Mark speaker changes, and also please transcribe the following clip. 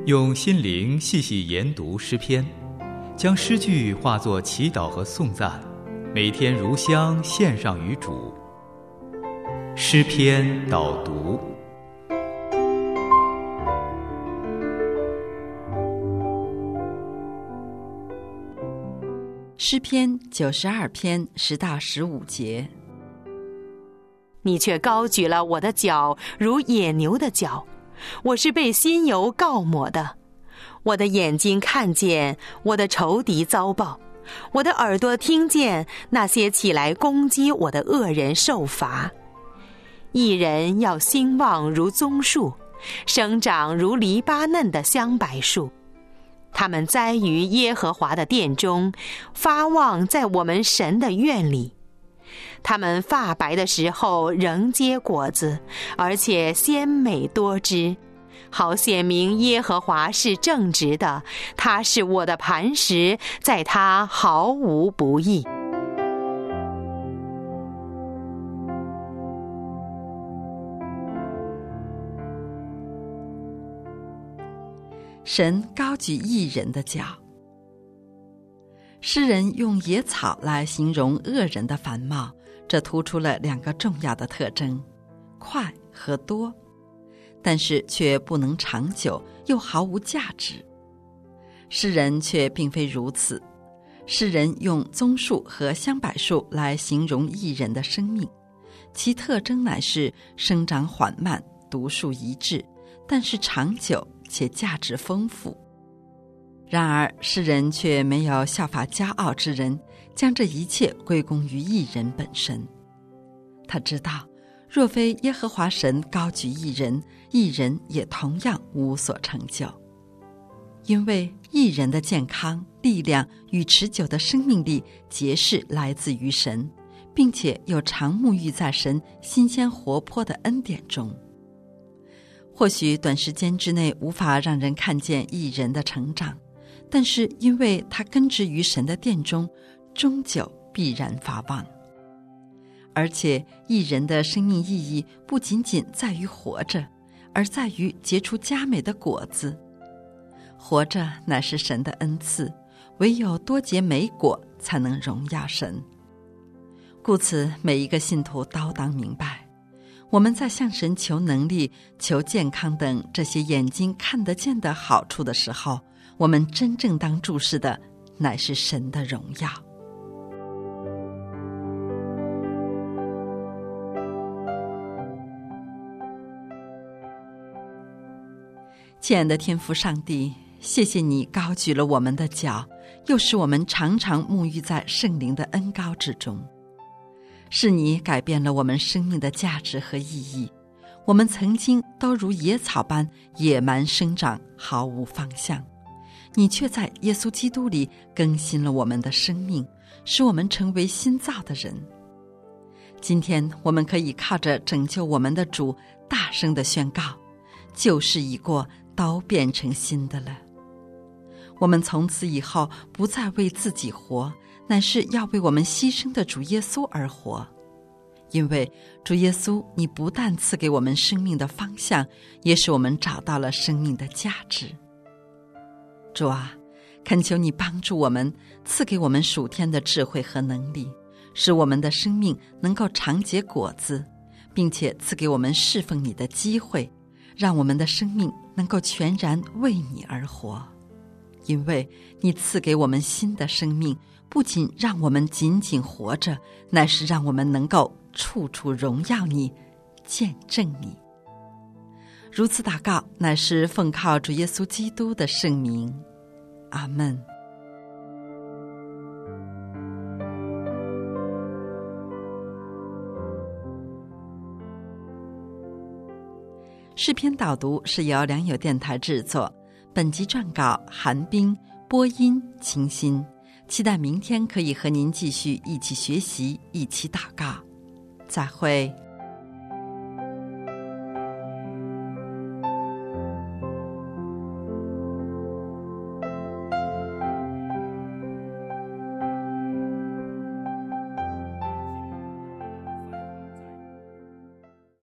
Speaker 1: 用心灵细细研读诗篇，将诗句化作祈祷和颂赞，每天如香献上于主。诗篇导读。
Speaker 2: 诗篇92篇10到15节。
Speaker 3: 你却高举了我的脚，如野牛的脚，我是被新油膏抹的。我的眼睛看见我的仇敌遭报，我的耳朵听见那些起来攻击我的恶人受罚。一人要兴旺如棕树，生长如黎巴嫩的香柏树。他们栽于耶和华的殿中，发旺在我们神的院里。他们发白的时候仍结果子，而且鲜美多汁，好显明耶和华是正直的，他是我的磐石，在他毫无不义。
Speaker 2: 神高举义人的脚。诗人用野草来形容恶人的繁茂，这突出了两个重要的特征：快和多，但是却不能长久，又毫无价值。诗人却并非如此，诗人用棕树和香柏树来形容义人的生命，其特征乃是生长缓慢，独树一帜，但是长久且价值丰富。然而诗人却没有效法骄傲之人，将这一切归功于义人本身。他知道，若非耶和华神高举义人，义人也同样无所成就。因为义人的健康、力量与持久的生命力皆是来自于神，并且又常沐浴在神新鲜活泼的恩典中。或许短时间之内无法让人看见义人的成长，但是因为他根植于神的殿中，终究必然发旺。而且义人的生命意义不仅仅在于活着，而在于结出佳美的果子。活着乃是神的恩赐，唯有多结美果才能荣耀神。故此每一个信徒都当明白，我们在向神求能力、求健康等这些眼睛看得见的好处的时候，我们真正当注视的乃是神的荣耀。亲爱的天父上帝，谢谢你高举了我们的脚，又使我们常常沐浴在圣灵的恩膏之中。是你改变了我们生命的价值和意义，我们曾经都如野草般野蛮生长，毫无方向。你却在耶稣基督里更新了我们的生命，使我们成为新造的人。今天我们可以靠着拯救我们的主大声地宣告，旧事已过，都变成新的了。我们从此以后不再为自己活，乃是要为我们牺牲的主耶稣而活。因为主耶稣，你不但赐给我们生命的方向，也使我们找到了生命的价值。主啊，恳求你帮助我们，赐给我们属天的智慧和能力，使我们的生命能够长结果子，并且赐给我们侍奉你的机会，让我们的生命能够全然为你而活。因为你赐给我们新的生命，不仅让我们仅仅活着，乃是让我们能够处处荣耀你，见证你。如此祷告，乃是奉靠主耶稣基督的圣名。阿们。诗篇导读是由良友电台制作，本集撰稿韩冰，播音清新。期待明天可以和您继续一起学习，一起祷告。再会。